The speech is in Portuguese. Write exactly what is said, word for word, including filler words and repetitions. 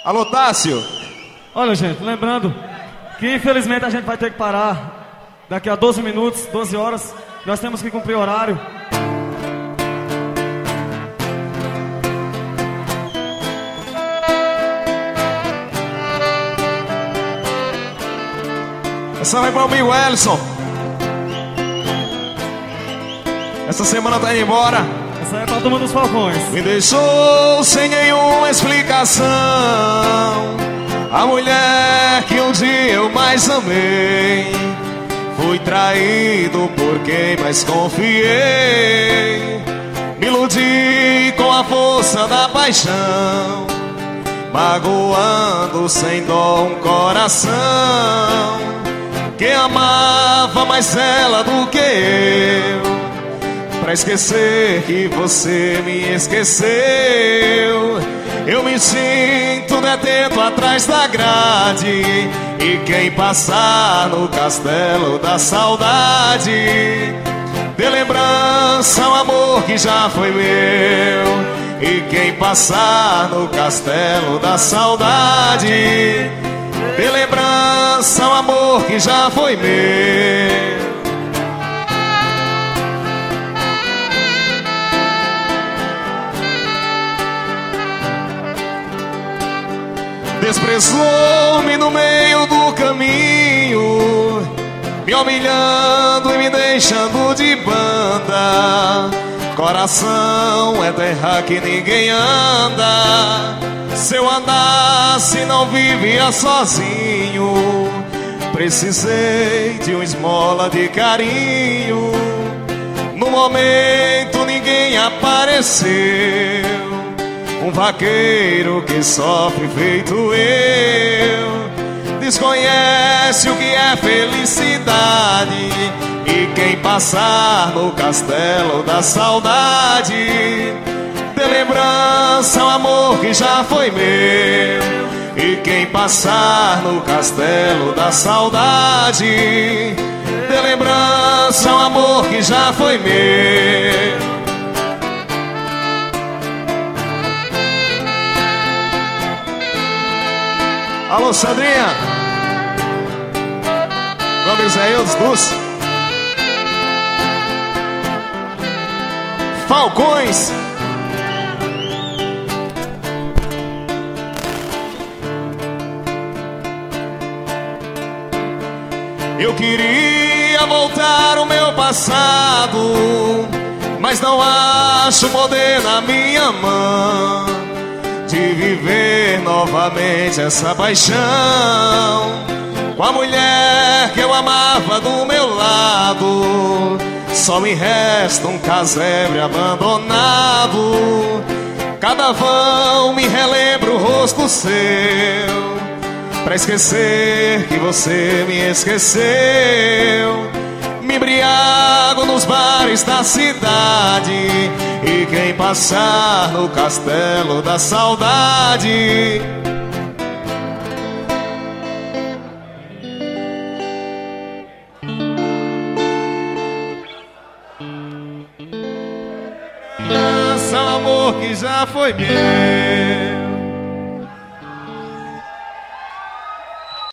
Alô, Tássio. Olha, gente, lembrando que infelizmente a gente vai ter que parar daqui a doze minutos, doze horas. Nós temos que cumprir o horário. Essa vai para o meu Elson. Essa semana tá indo embora. Essa é pra turma dos Falcões. Me deixou sem nenhuma explicação. A mulher que um dia eu mais amei. Fui traído por quem mais confiei. Me iludi com a força da paixão, magoando sem dó um coração que amava mais ela do que eu. Pra esquecer que você me esqueceu, eu me sinto detento atrás da grade. E quem passar no castelo da saudade, dê lembrança um amor que já foi meu. E quem passar no castelo da saudade, dê lembrança um amor que já foi meu. Desprezou-me no meio do caminho, me humilhando e me deixando de banda. Coração é terra que ninguém anda. Se eu andasse não vivia sozinho. Precisei de uma esmola de carinho. No momento ninguém apareceu. Um vaqueiro que sofre feito eu, desconhece o que é felicidade. E quem passar no castelo da saudade, dê lembrança um amor que já foi meu. E quem passar no castelo da saudade, dê lembrança um amor que já foi meu. Alô, Sandrinha. Vamos aí, os dos Falcões. Eu queria voltar ao meu passado, mas não acho poder na minha mão de viver novamente essa paixão com a mulher que eu amava do meu lado. Só me resta um casebre abandonado. Cada vão me relembra o rosto seu, pra esquecer que você me esqueceu. Me embriago nos bares da cidade, e quem passar no castelo da saudade, dança o amor que já foi meu.